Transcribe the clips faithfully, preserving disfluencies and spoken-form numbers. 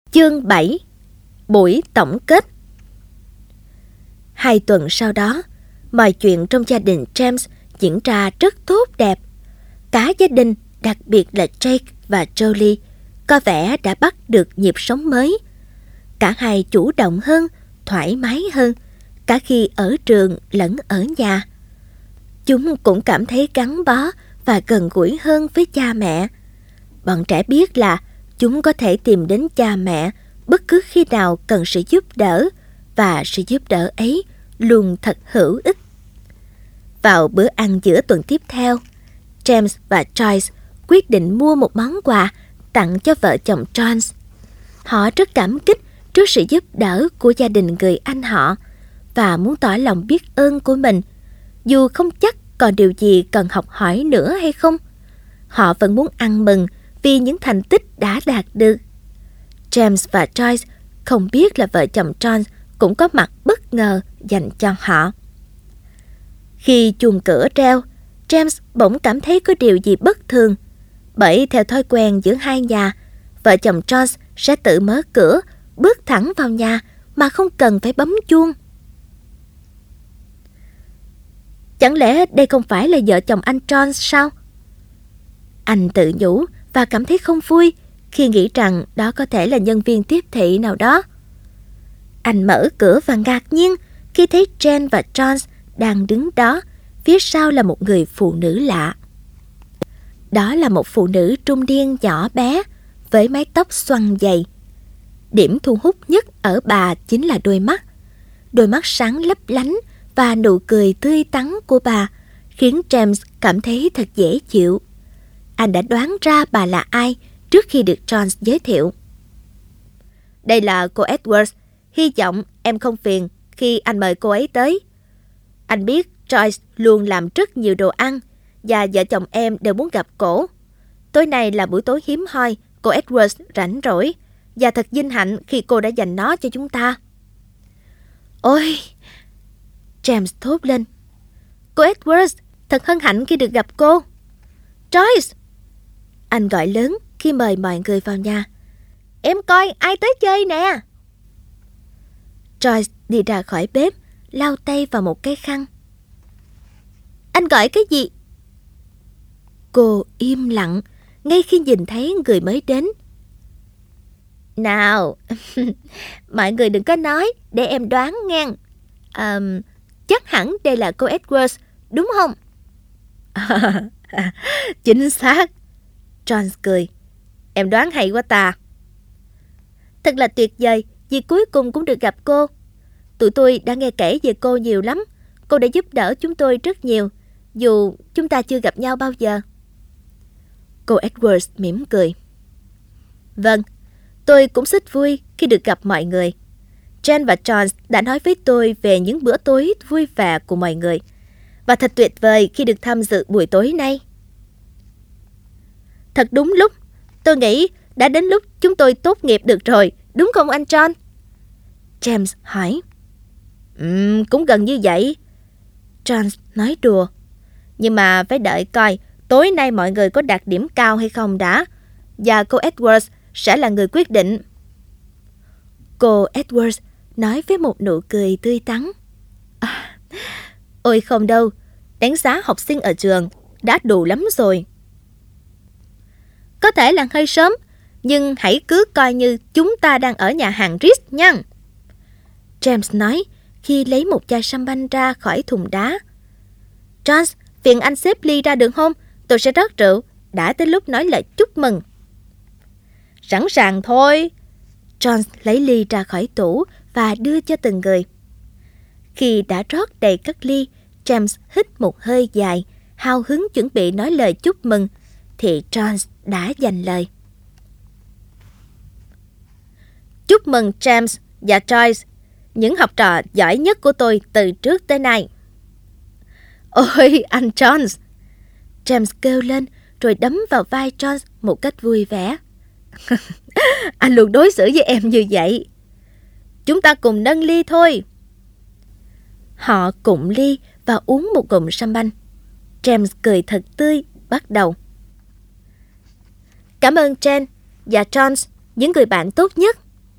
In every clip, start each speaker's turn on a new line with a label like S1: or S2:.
S1: Chương bảy. Buổi tổng kết. Hai tuần sau đó, mọi chuyện trong gia đình James diễn ra rất tốt đẹp. Cả gia đình, đặc biệt là Jake và Jolie, có vẻ đã bắt được nhịp sống mới. Cả hai chủ động hơn, thoải mái hơn, cả khi ở trường lẫn ở nhà. Chúng cũng cảm thấy gắn bó và gần gũi hơn với cha mẹ. Bọn trẻ biết là chúng có thể tìm đến cha mẹ bất cứ khi nào cần sự giúp đỡ, và sự giúp đỡ ấy luôn thật hữu ích. Vào bữa ăn giữa tuần tiếp theo, James và Joyce quyết định mua một món quà tặng cho vợ chồng Jones. Họ rất cảm kích trước sự giúp đỡ của gia đình người anh họ và muốn tỏ lòng biết ơn của mình, dù không chắc còn điều gì cần học hỏi nữa hay không. Họ vẫn muốn ăn mừng vì những thành tích đã đạt được. James và Joyce không biết là vợ chồng Jones cũng có mặt bất ngờ dành cho họ. Khi chuông cửa reo, James bỗng cảm thấy có điều gì bất thường. Bởi theo thói quen giữa hai nhà, vợ chồng Jones sẽ tự mở cửa, bước thẳng vào nhà mà không cần phải bấm chuông. Chẳng lẽ đây không phải là vợ chồng anh Jones sao? Anh tự nhủ và cảm thấy không vui khi nghĩ rằng đó có thể là nhân viên tiếp thị nào đó. Anh mở cửa và ngạc nhiên khi thấy Jen và Jones đang đứng đó, phía sau là một người phụ nữ lạ. Đó là một phụ nữ trung niên nhỏ bé với mái tóc xoăn dày. Điểm thu hút nhất ở bà chính là đôi mắt. Đôi mắt sáng lấp lánh và nụ cười tươi tắn của bà khiến James cảm thấy thật dễ chịu. Anh đã đoán ra bà là ai trước khi được Jones giới thiệu. Đây là cô Edwards. Hy vọng em không phiền khi anh mời cô ấy tới. Anh biết Joyce luôn làm rất nhiều đồ ăn và vợ chồng em đều muốn gặp cổ. Tối nay là buổi tối hiếm hoi, cô Edwards rảnh rỗi và thật vinh hạnh khi cô đã dành nó cho chúng ta. Ôi! James thốt lên. Cô Edwards, thật hân hạnh khi được gặp cô. Joyce! Anh gọi lớn khi mời mọi người vào nhà. Em coi ai tới chơi nè. Joyce đi ra khỏi bếp, lau tay vào một cái khăn. Anh gọi cái gì? Cô im lặng ngay khi nhìn thấy người mới đến. Nào, mọi người đừng có nói, để em đoán nghe. À, chắc hẳn đây là cô Edwards, đúng không? Chính xác. John cười. Em đoán hay quá ta. Thật là tuyệt vời, vì cuối cùng cũng được gặp cô. Tụi tôi đã nghe kể về cô nhiều lắm. Cô đã giúp đỡ chúng tôi rất nhiều, dù chúng ta chưa gặp nhau bao giờ. Cô Edwards mỉm cười. Vâng, tôi cũng rất vui khi được gặp mọi người. Jen và John đã nói với tôi về những bữa tối vui vẻ của mọi người, và thật tuyệt vời khi được tham dự buổi tối nay. Thật đúng lúc, tôi nghĩ đã đến lúc chúng tôi tốt nghiệp được rồi, đúng không anh John? James hỏi. Ừm, cũng gần như vậy. John nói đùa. Nhưng mà phải đợi coi tối nay mọi người có đạt điểm cao hay không đã. Và cô Edwards sẽ là người quyết định. Cô Edwards nói với một nụ cười tươi tắn. À, ôi không đâu, đánh giá học sinh ở trường đã đủ lắm rồi. Có thể là hơi sớm, nhưng hãy cứ coi như chúng ta đang ở nhà hàng Ritz nha. James nói khi lấy một chai champagne ra khỏi thùng đá. Jones, phiền anh xếp ly ra được không? Tôi sẽ rót rượu. Đã tới lúc nói lời chúc mừng. Sẵn sàng thôi. Jones lấy ly ra khỏi tủ và đưa cho từng người. Khi đã rót đầy các ly, James hít một hơi dài, hào hứng chuẩn bị nói lời chúc mừng, thì Jones đã dành lời. Chúc mừng James và Joyce, những học trò giỏi nhất của tôi từ trước tới nay. Ôi, anh Jones! James kêu lên rồi đấm vào vai Jones một cách vui vẻ. Anh luôn đối xử với em như vậy. Chúng ta cùng nâng ly thôi. Họ cụng ly và uống một ngụm champagne. James cười thật tươi, bắt đầu. Cảm ơn Jen và Jones, những người bạn tốt nhất.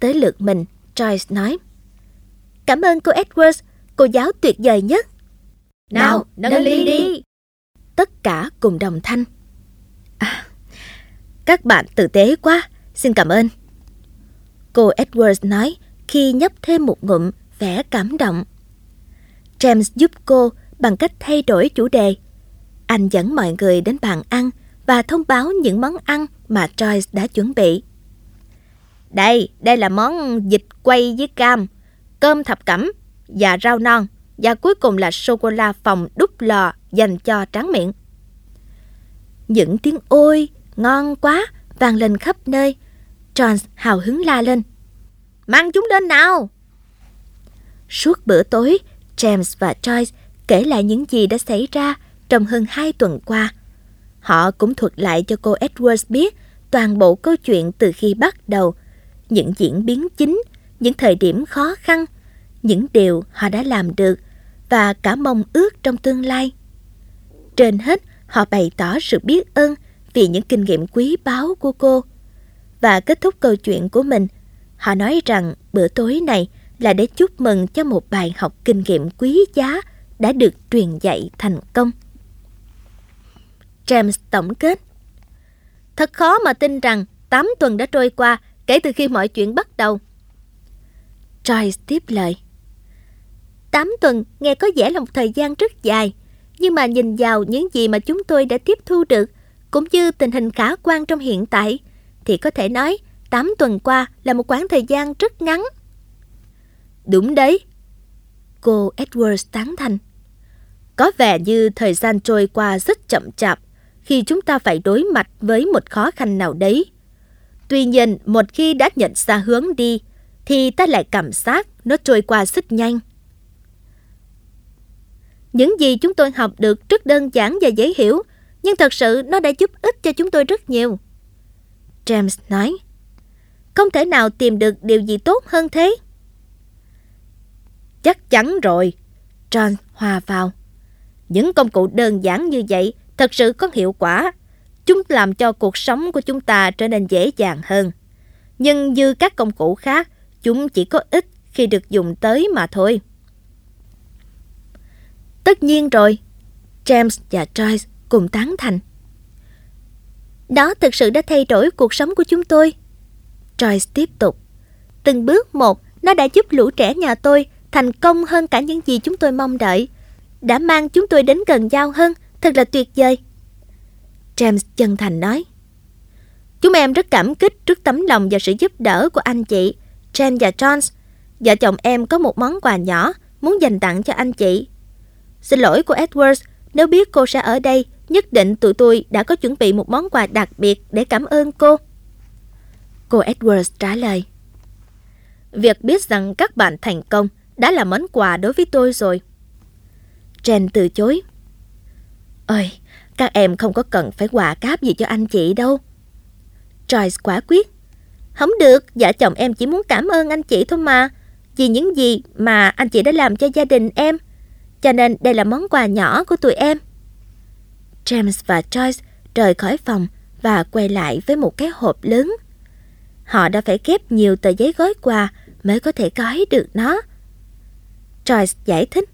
S1: tới lượt mình, Joyce nói: Cảm ơn cô Edwards, cô giáo tuyệt vời nhất.
S2: Nào, nâng ly đi.
S1: Tất cả cùng đồng thanh. À, các bạn tử tế quá, xin cảm ơn. Cô Edwards nói khi nhấp thêm một ngụm, vẻ cảm động. James giúp cô bằng cách thay đổi chủ đề. Anh dẫn mọi người đến bàn ăn và thông báo những món ăn mà Joyce đã chuẩn bị. Đây, đây là món vịt quay với cam, cơm thập cẩm và rau non, và cuối cùng là sô-cô-la phòng đúc lò dành cho tráng miệng. Những tiếng ôi, ngon quá vang lên khắp nơi. John hào hứng la lên: Mang chúng lên nào! Suốt bữa tối, James và Joyce kể lại những gì đã xảy ra trong hơn hai tuần qua. Họ cũng thuật lại cho cô Edwards biết toàn bộ câu chuyện từ khi bắt đầu, những diễn biến chính, những thời điểm khó khăn, những điều họ đã làm được và cả mong ước trong tương lai. Trên hết, họ bày tỏ sự biết ơn vì những kinh nghiệm quý báu của cô. Và kết thúc câu chuyện của mình, họ nói rằng bữa tối này là để chúc mừng cho một bài học kinh nghiệm quý giá đã được truyền dạy thành công. James tổng kết: Thật khó mà tin rằng tám tuần đã trôi qua kể từ khi mọi chuyện bắt đầu. Joyce tiếp lời: tám tuần nghe có vẻ là một thời gian rất dài, nhưng mà nhìn vào những gì mà chúng tôi đã tiếp thu được, cũng như tình hình khả quan trong hiện tại, thì có thể nói tám tuần qua là một quãng thời gian rất ngắn. Đúng đấy, cô Edwards tán thành. Có vẻ như thời gian trôi qua rất chậm chạp khi chúng ta phải đối mặt với một khó khăn nào đấy. Tuy nhiên, một khi đã nhận ra hướng đi, thì ta lại cảm giác nó trôi qua rất nhanh. Những gì chúng tôi học được rất đơn giản và dễ hiểu, nhưng thật sự nó đã giúp ích cho chúng tôi rất nhiều. James nói: Không thể nào tìm được điều gì tốt hơn thế. Chắc chắn rồi, John hòa vào. Những công cụ đơn giản như vậy thật sự có hiệu quả. Chúng làm cho cuộc sống của chúng ta trở nên dễ dàng hơn. Nhưng như các công cụ khác, chúng chỉ có ích khi được dùng tới mà thôi. Tất nhiên rồi, James và Joyce cùng tán thành. Đó thực sự đã thay đổi cuộc sống của chúng tôi. Joyce tiếp tục: Từng bước một, nó đã giúp lũ trẻ nhà tôi thành công hơn cả những gì chúng tôi mong đợi. Đã mang chúng tôi đến gần nhau hơn, thật là tuyệt vời. James chân thành nói: Chúng em rất cảm kích trước tấm lòng và sự giúp đỡ của anh chị, Jen và John. Vợ chồng em có một món quà nhỏ muốn dành tặng cho anh chị. Xin lỗi cô Edwards, nếu biết cô sẽ ở đây, nhất định tụi tôi đã có chuẩn bị một món quà đặc biệt để cảm ơn cô. Cô Edwards trả lời: Việc biết rằng các bạn thành công đã là món quà đối với tôi rồi. Jen từ chối: Ôi, các em không có cần phải quà cáp gì cho anh chị đâu. Joyce quả quyết: Không được, vợ chồng em chỉ muốn cảm ơn anh chị thôi mà, vì những gì mà anh chị đã làm cho gia đình em. Cho nên đây là món quà nhỏ của tụi em. James và Joyce rời khỏi phòng và quay lại với một cái hộp lớn. Họ đã phải ghép nhiều tờ giấy gói quà mới có thể gói được nó. Joyce giải thích: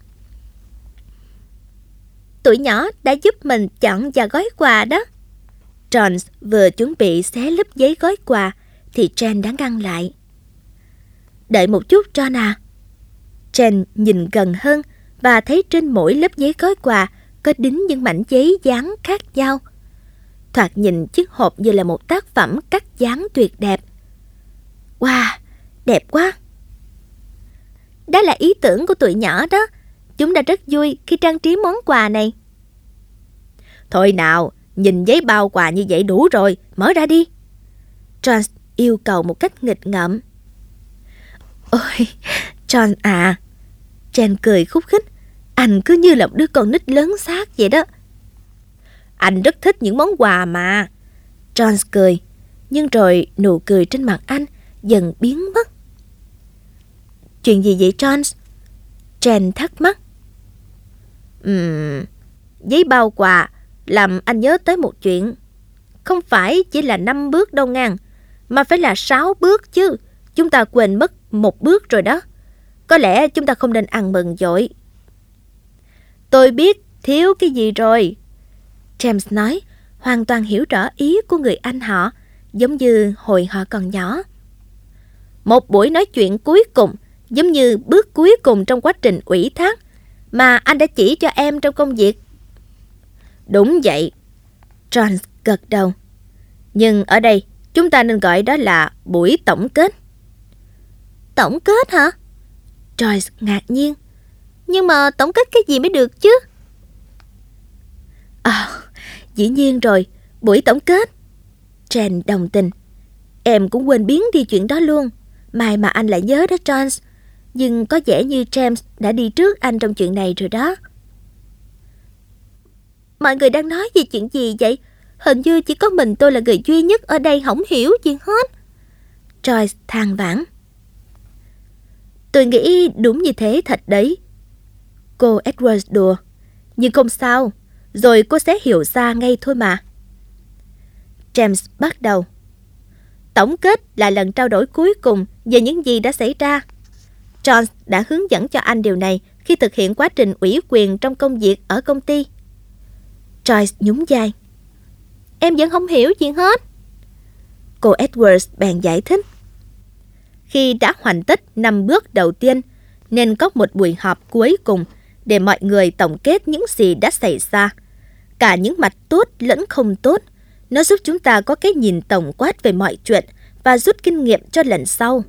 S1: Tụi nhỏ đã giúp mình chọn và gói quà đó. John vừa chuẩn bị xé lớp giấy gói quà thì Jen đã ngăn lại. Đợi một chút John à. Jen nhìn gần hơn và thấy trên mỗi lớp giấy gói quà có đính những mảnh giấy dán khác nhau. Thoạt nhìn chiếc hộp như là một tác phẩm cắt dán tuyệt đẹp. Wow, đẹp quá. Đó là ý tưởng của tụi nhỏ đó. Chúng đã rất vui khi trang trí món quà này. Thôi nào, nhìn giấy bao quà như vậy đủ rồi, mở ra đi. John yêu cầu một cách nghịch ngợm. Ôi, John à. Jen cười khúc khích. Anh cứ như là một đứa con nít lớn xác vậy đó. Anh rất thích những món quà mà. John cười, nhưng rồi nụ cười trên mặt anh dần biến mất. Chuyện gì vậy John? Jen thắc mắc. Ừm, giấy bao quà làm anh nhớ tới một chuyện. Không phải chỉ là năm bước đâu ngang, mà phải là sáu bước chứ. chúng ta quên mất một bước rồi đó. Có lẽ chúng ta không nên ăn mừng dội. Tôi biết thiếu cái gì rồi, James nói, hoàn toàn hiểu rõ ý của người anh họ, giống như hồi họ còn nhỏ. Một buổi nói chuyện cuối cùng, giống như bước cuối cùng trong quá trình ủy thác mà anh đã chỉ cho em trong công việc. Đúng vậy, John gật đầu. Nhưng ở đây, chúng ta nên gọi đó là buổi tổng kết. Tổng kết hả? Joyce ngạc nhiên. Nhưng mà tổng kết cái gì mới được chứ? À, dĩ nhiên rồi, buổi tổng kết. Jen đồng tình. Em cũng quên biến đi chuyện đó luôn. May mà anh lại nhớ đó, John. Nhưng có vẻ như James đã đi trước anh trong chuyện này rồi đó. Mọi người đang nói về chuyện gì vậy? Hình như chỉ có mình tôi là người duy nhất ở đây không hiểu gì hết. Joyce than vãn. Tôi nghĩ đúng như thế thật đấy. Cô Edwards đùa. Nhưng không sao, rồi cô sẽ hiểu ra ngay thôi mà. James bắt đầu. Tổng kết là lần trao đổi cuối cùng về những gì đã xảy ra. John đã hướng dẫn cho anh điều này khi thực hiện quá trình ủy quyền trong công việc ở công ty. Joyce nhún vai. Em vẫn không hiểu gì hết. Cô Edwards bèn giải thích. Khi đã hoàn tất năm bước đầu tiên, nên có một buổi họp cuối cùng để mọi người tổng kết những gì đã xảy ra. Cả những mặt tốt lẫn không tốt. Nó giúp chúng ta có cái nhìn tổng quát về mọi chuyện và rút kinh nghiệm cho lần sau.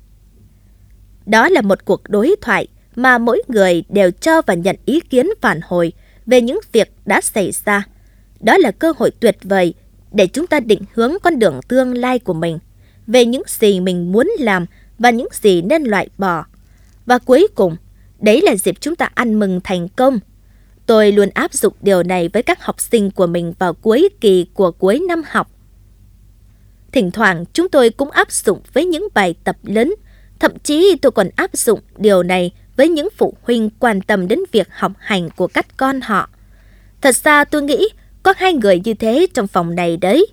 S1: Đó là một cuộc đối thoại mà mỗi người đều cho và nhận ý kiến phản hồi về những việc đã xảy ra. Đó là cơ hội tuyệt vời để chúng ta định hướng con đường tương lai của mình, về những gì mình muốn làm và những gì nên loại bỏ. Và cuối cùng, đấy là dịp chúng ta ăn mừng thành công. Tôi luôn áp dụng điều này với các học sinh của mình vào cuối kỳ của cuối năm học. Thỉnh thoảng chúng tôi cũng áp dụng với những bài tập lớn. Thậm chí tôi còn áp dụng điều này với những phụ huynh quan tâm đến việc học hành của các con họ. Thật ra tôi nghĩ có hai người như thế trong phòng này đấy.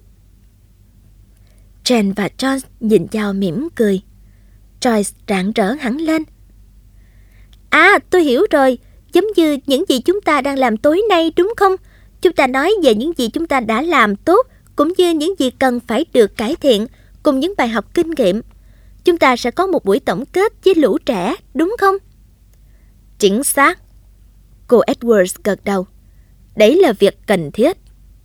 S1: Jen và John nhìn nhau mỉm cười. Joyce rạng rỡ hẳn lên. À, tôi hiểu rồi. Giống như những gì chúng ta đang làm tối nay đúng không? Chúng ta nói về những gì chúng ta đã làm tốt, cũng như những gì cần phải được cải thiện, cùng những bài học kinh nghiệm. Chúng ta sẽ có một buổi tổng kết với lũ trẻ, đúng không? Chính xác. Cô Edwards gật đầu. Đấy là việc cần thiết.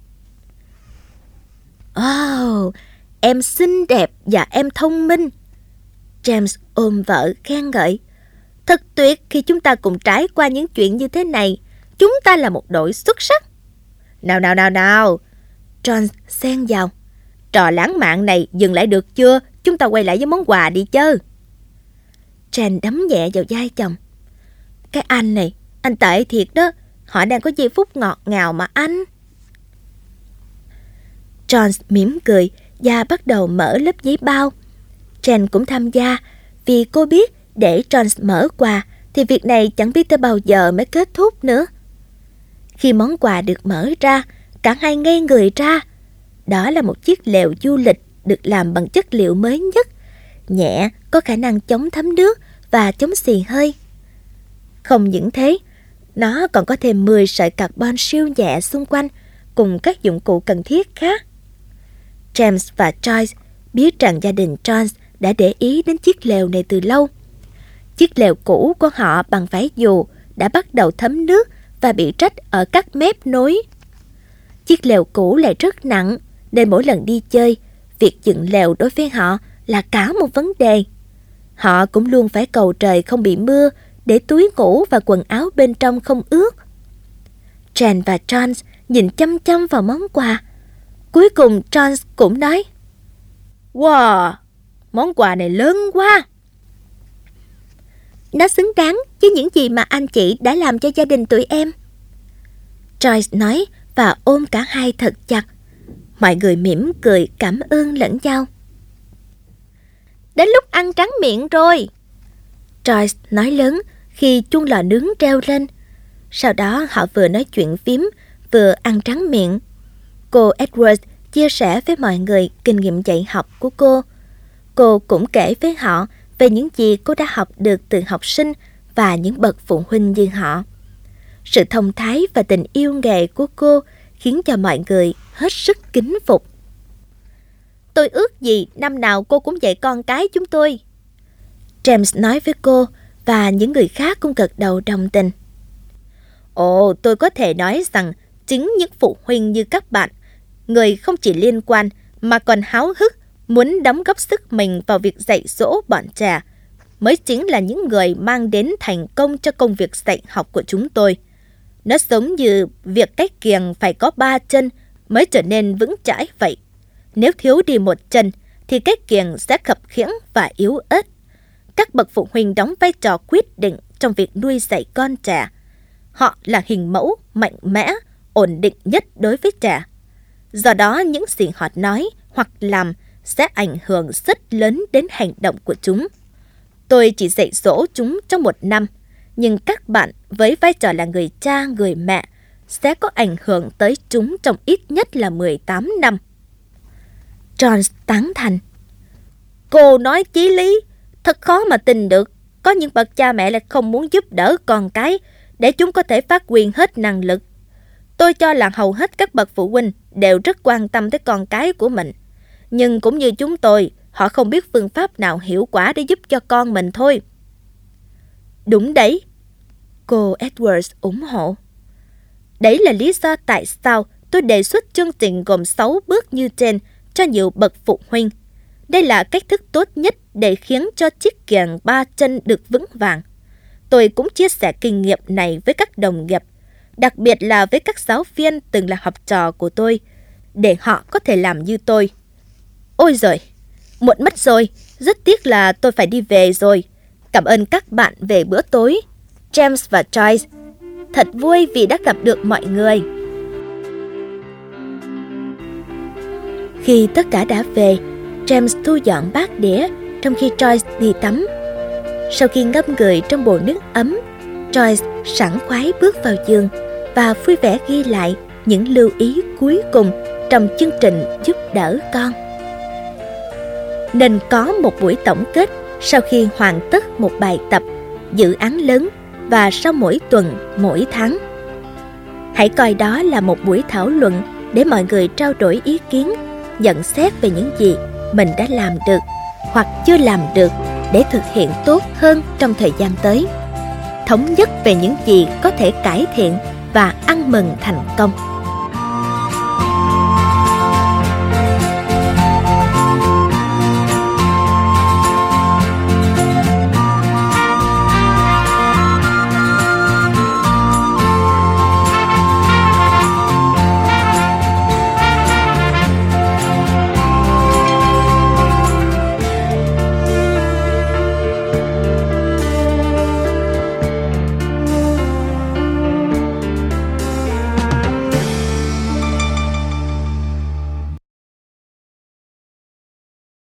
S1: Oh, em xinh đẹp và em thông minh. James ôm vợ khen ngợi. Thật tuyệt khi chúng ta cùng trải qua những chuyện như thế này. Chúng ta là một đội xuất sắc. Nào nào nào nào. John xen vào. Trò lãng mạn này dừng lại được chưa? Chúng ta quay lại với món quà đi chứ. Jen đấm nhẹ vào vai chồng. Cái anh này, anh tệ thiệt đó. Họ đang có giây phút ngọt ngào mà anh. John mỉm cười và bắt đầu mở lớp giấy bao. Jen cũng tham gia vì cô biết để John mở quà thì việc này chẳng biết tới bao giờ mới kết thúc nữa. Khi món quà được mở ra, cả hai ngây người ra. Đó là một chiếc lều du lịch được làm bằng chất liệu mới nhất, nhẹ, có khả năng chống thấm nước và chống xì hơi. Không những thế, nó còn có thêm mười sợi carbon siêu nhẹ xung quanh cùng các dụng cụ cần thiết khác. James và Joyce biết rằng gia đình Jones đã để ý đến chiếc lều này từ lâu. Chiếc lều cũ của họ bằng vải dù đã bắt đầu thấm nước và bị rách ở các mép nối. Chiếc lều cũ lại rất nặng, nên mỗi lần đi chơi, việc dựng lều đối với họ là cả một vấn đề. Họ cũng luôn phải cầu trời không bị mưa để túi ngủ và quần áo bên trong không ướt. Jen và John nhìn chăm chăm vào món quà. Cuối cùng John cũng nói: Wow, món quà này lớn quá. Nó xứng đáng với những gì mà anh chị đã làm cho gia đình tụi em, Joyce nói và ôm cả hai thật chặt. Mọi người mỉm cười cảm ơn lẫn nhau. Đến lúc ăn tráng miệng rồi, Joyce nói lớn khi chuông lò nướng reo lên. Sau đó họ vừa nói chuyện phím, vừa ăn tráng miệng. Cô Edwards chia sẻ với mọi người kinh nghiệm dạy học của cô. Cô cũng kể với họ về những gì cô đã học được từ học sinh và những bậc phụ huynh như họ. Sự thông thái và tình yêu nghề của cô khiến cho mọi người hết sức kính phục. Tôi ước gì năm nào cô cũng dạy con cái chúng tôi, James nói với cô, và những người khác cũng gật đầu đồng tình. Ồ, tôi có thể nói rằng chính những phụ huynh như các bạn, người không chỉ liên quan mà còn háo hức muốn đóng góp sức mình vào việc dạy dỗ bọn trẻ, mới chính là những người mang đến thành công cho công việc dạy học của chúng tôi. Nó giống như việc cái kiềng phải có ba chân mới trở nên vững chãi vậy. Nếu thiếu đi một chân thì cái kiềng sẽ khập khiễng và yếu ớt. Các bậc phụ huynh đóng vai trò quyết định trong việc nuôi dạy con trẻ. Họ là hình mẫu mạnh mẽ, ổn định nhất đối với trẻ. Do đó, những gì họ nói hoặc làm sẽ ảnh hưởng rất lớn đến hành động của chúng. Tôi chỉ dạy dỗ chúng trong một năm, nhưng các bạn với vai trò là người cha, người mẹ sẽ có ảnh hưởng tới chúng trong ít nhất là mười tám năm. John tán thành. Cô nói chí lý, thật khó mà tin được. Có những bậc cha mẹ lại không muốn giúp đỡ con cái để chúng có thể phát huy hết năng lực. Tôi cho là hầu hết các bậc phụ huynh đều rất quan tâm tới con cái của mình. Nhưng cũng như chúng tôi, họ không biết phương pháp nào hiệu quả để giúp cho con mình thôi. Đúng đấy, cô Edwards ủng hộ. Đấy là lý do tại sao tôi đề xuất chương trình gồm sáu bước như trên cho nhiều bậc phụ huynh. Đây là cách thức tốt nhất để khiến cho chiếc kiềng ba chân được vững vàng. Tôi cũng chia sẻ kinh nghiệm này với các đồng nghiệp, đặc biệt là với các giáo viên từng là học trò của tôi, để họ có thể làm như tôi. Ôi giời, muộn mất rồi, rất tiếc là tôi phải đi về rồi. Cảm ơn các bạn về bữa tối, James và Joyce. Thật vui vì đã gặp được mọi người. Khi tất cả đã về, James thu dọn bát đĩa trong khi Joyce đi tắm. Sau khi ngâm người trong bồn nước ấm, Joyce sảng khoái bước vào giường và vui vẻ ghi lại những lưu ý cuối cùng trong chương trình giúp đỡ con. Nên có một buổi tổng kết sau khi hoàn tất một bài tập, dự án lớn và sau mỗi tuần, mỗi tháng. Hãy coi đó là một buổi thảo luận để mọi người trao đổi ý kiến, nhận xét về những gì mình đã làm được hoặc chưa làm được để thực hiện tốt hơn trong thời gian tới. Thống nhất về những gì có thể cải thiện và ăn mừng thành công.